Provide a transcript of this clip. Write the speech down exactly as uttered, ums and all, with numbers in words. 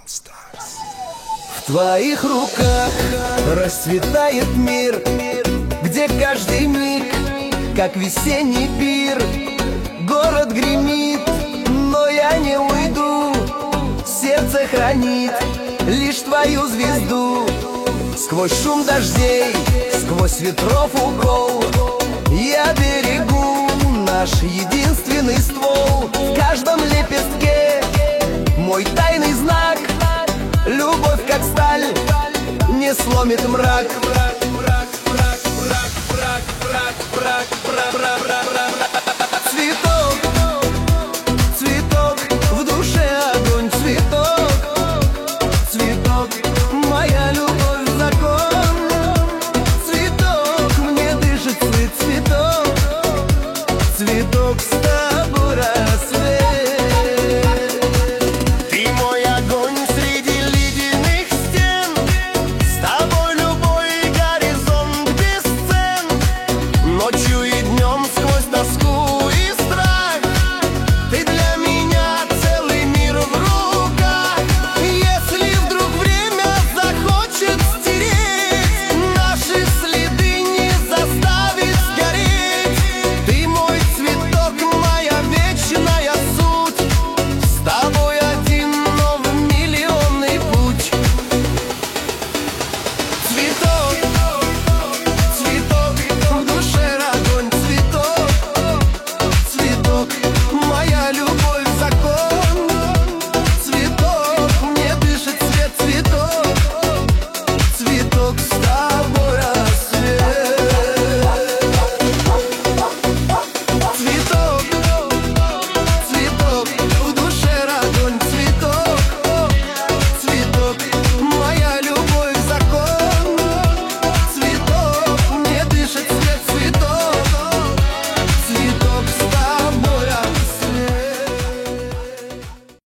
В твоих руках расцветает мир, где каждый миг, как весенний пир. Город гремит, но я не уйду. Сердце хранит лишь твою звезду. Сквозь шум дождей, сквозь ветров укол, я берегу наш единственный ствол. В каждом лепестке мой тайный знак. Любовь, как сталь, не сломит мрак. Враг, враг, враг, враг, враг, враг, враг, враг, враг, враг, враг.